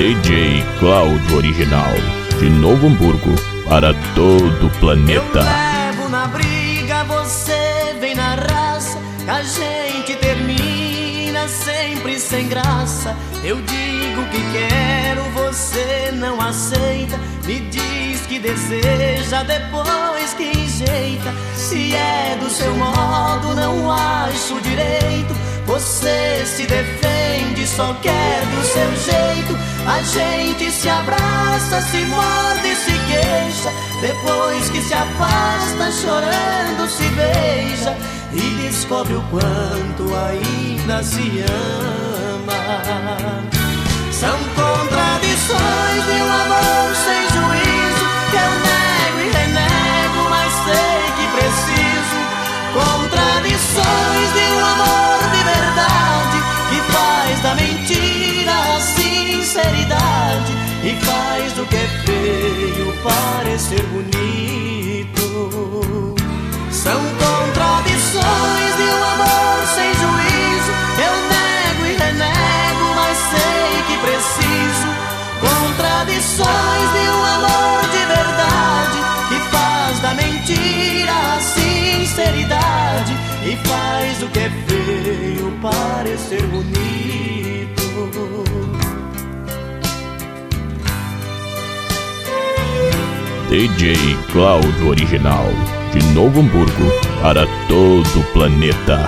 DJ Cláudio Original, de Novo Hamburgo para todo o planeta. Eu levo na briga, você vem na raça, a gente termina sempre sem graça. Eu digo que quero, você não aceita, me diz que deseja, depois que enjeita. Se é do seu modo, não acho direito, você se defende, só quer do seu jeito. A gente se abraça, se morde e se queixa, depois que se afasta, chorando se beija e descobre o quanto ainda se ama. São contradições de um amor sem juízo, que eu nego e renego, mas sei que preciso. Contradições de um amor de verdade, que faz da mentira a sinceridade e faz do que é feio parecer bonito. São contradições de um amor sem juízo, eu nego e renego, mas sei que preciso. Contradições de um amor de verdade, que faz da mentira a sinceridade e faz do que é feio parecer bonito. DJ Cláudio Original, de Novo Hamburgo para todo o planeta.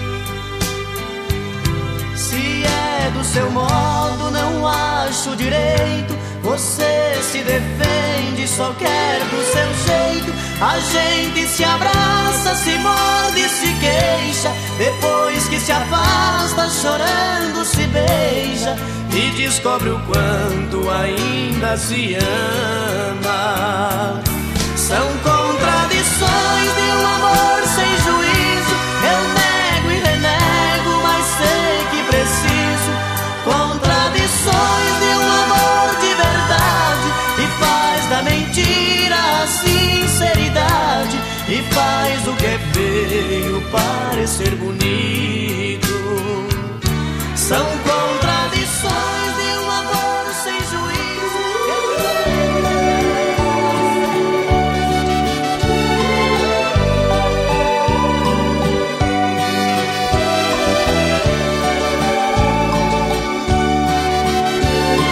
Se é do seu modo, não acho direito, você se defende, só quer do seu jeito. A gente se abraça, se morde e se queixa, depois que se afasta, chorando se beija e descobre o quanto ainda se ama. São contradições de um amor sem juízo, eu nego e renego, mas sei que preciso. Contradições de um amor de verdade, que faz da mentira a sinceridade e faz o que é feio parecer bonito.